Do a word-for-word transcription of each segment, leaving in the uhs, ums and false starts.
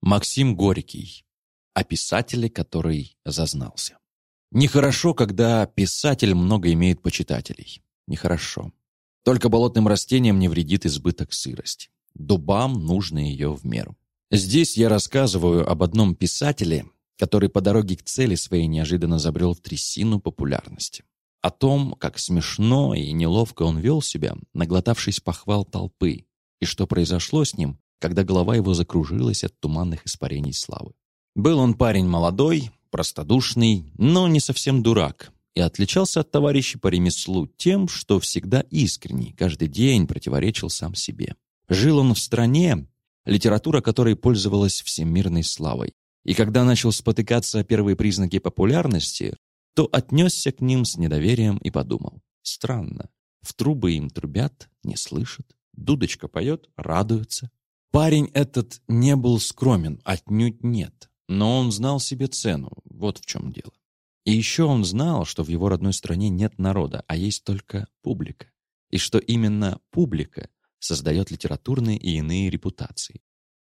Максим Горький. О писателе, который зазнался. Нехорошо, когда писатель много имеет почитателей. Нехорошо. Только болотным растениям не вредит избыток сырости. Дубам нужно ее в меру. Здесь я рассказываю об одном писателе, который по дороге к цели своей неожиданно забрел в трясину популярности. О том, как смешно и неловко он вел себя, наглотавшись похвал толпы, и что произошло с ним, когда голова его закружилась от туманных испарений славы. Был он парень молодой, простодушный, но не совсем дурак, и отличался от товарищей по ремеслу тем, что всегда искренний, каждый день противоречил сам себе. Жил он в стране, литература которой пользовалась всемирной славой, и когда начал спотыкаться о первые признаки популярности, то отнесся к ним с недоверием и подумал: странно, в трубы им трубят, не слышат, дудочка поет, радуются. Парень этот не был скромен, отнюдь нет, но он знал себе цену, вот в чем дело. И еще он знал, что в его родной стране нет народа, а есть только публика, и что именно публика создает литературные и иные репутации.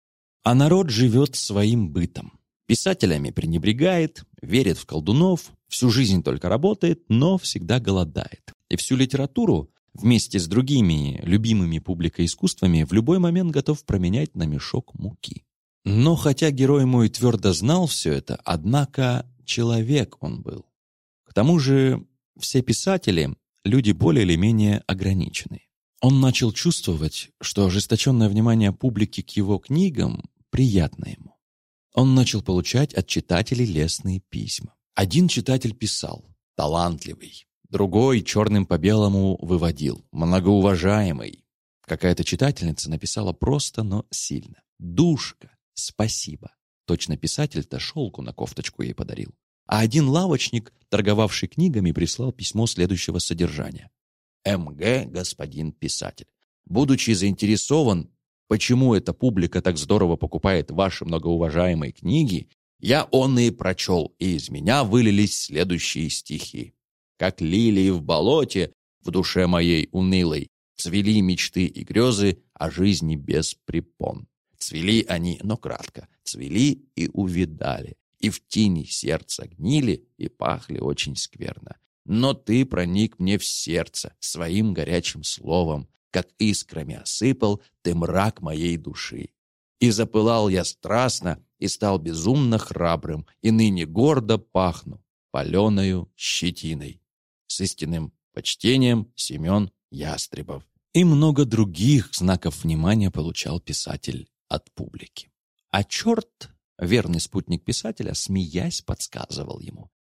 А народ живет своим бытом. Писателями пренебрегает, верит в колдунов, всю жизнь только работает, но всегда голодает. И всю литературу вместе с другими любимыми публикой искусствами в любой момент готов променять на мешок муки. Но хотя герой мой твердо знал все это, однако человек он был. К тому же все писатели – люди более или менее ограниченные. Он начал чувствовать, что ожесточенное внимание публики к его книгам приятно ему. Он начал получать от читателей лестные письма. Один читатель писал: «Талантливый». Другой черным по белому выводил: «Многоуважаемый». Какая-то читательница написала просто, но сильно: «Душка, спасибо». Точно писатель-то шелку на кофточку ей подарил. А один лавочник, торговавший книгами, прислал письмо следующего содержания: «эм гэ, господин писатель, будучи заинтересован, почему эта публика так здорово покупает ваши многоуважаемые книги, я онные прочел, и из меня вылились следующие стихи. Как лилии в болоте, в душе моей унылой, цвели мечты и грезы о жизни без препон. Цвели они, но кратко, цвели и увядали, и в тени сердца гнили и пахли очень скверно. Но ты проник мне в сердце своим горячим словом, как искрами осыпал ты мрак моей души. И запылал я страстно, и стал безумно храбрым, и ныне гордо пахну паленою щетиной. С истинным почтением, Семен Ястребов». И много других знаков внимания получал писатель от публики. А черт, верный спутник писателя, смеясь, подсказывал ему: